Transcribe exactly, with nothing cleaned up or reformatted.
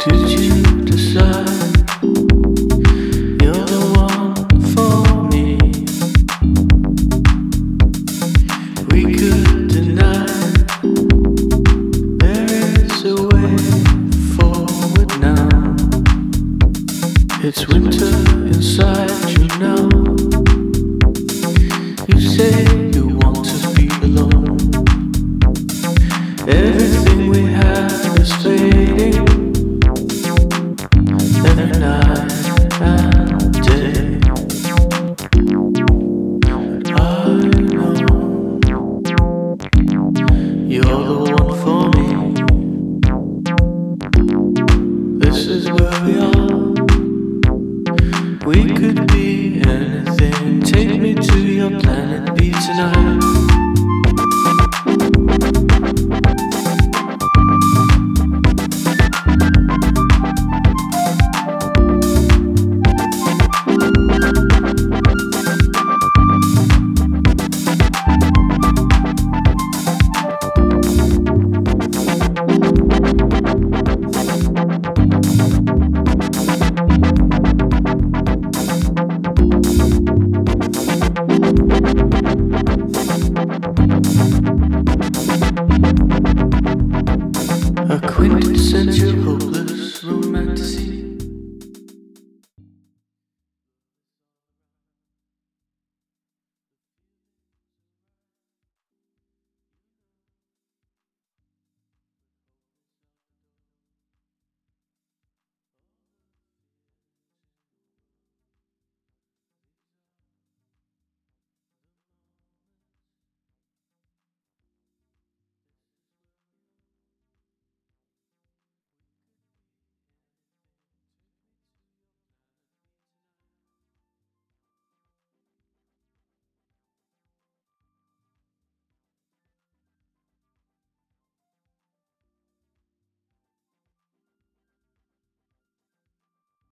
Did you decide you're the one for me? We could deny there is a way forward now. It's winter inside you now. You say you want to be alone. Everything we have is fading. Every night and day. I know you're the one for me. This is where we are. We could